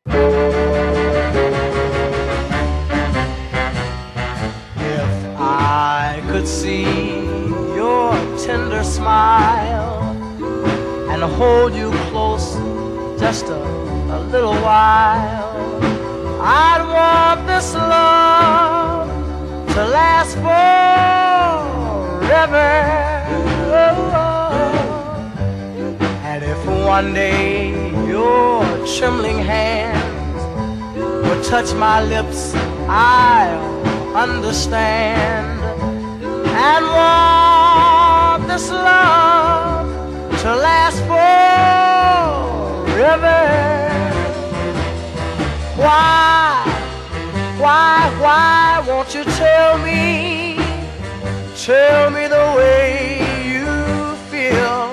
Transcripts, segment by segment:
If I could see your tender smile and hold you close just a little while, I'd want this love to last forever. And if one day your trembling hands would touch my lips, I'll understand and want this love to last forever. Why won't you tell me the way you feel?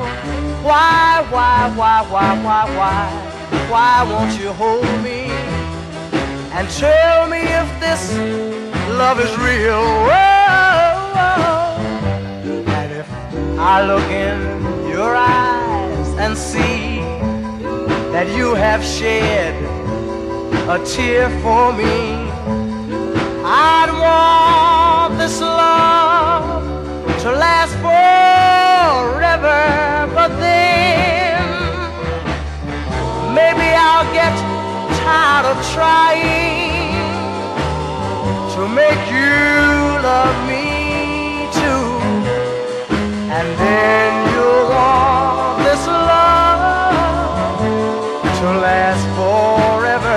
Why won't you hold me and tell me if this love is real? Whoa. And if I look in your eyes and see that you have shed a tear for me, I'd want this love to last forever. But then maybe I'll get tired of trying to make you love me too, and then you'll want this love to last forever.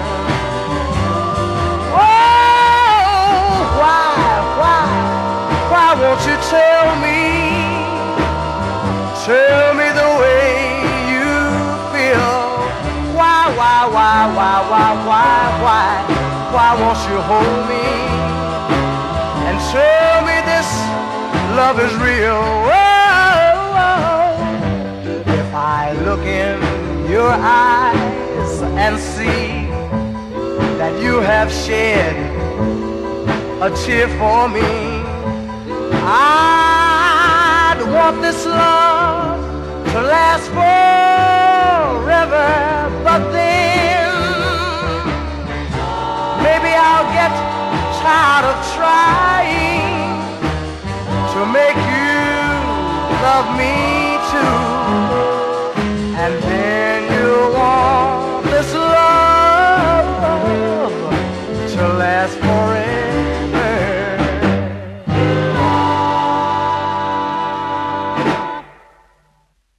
Why won't you tell me the way you feel? Why won't you hold me and tell me this love is real? If I look in your eyes and see that you have shed a tear for me, I'd want this love to last forever. But then maybe I'll get tired of trying to make you love me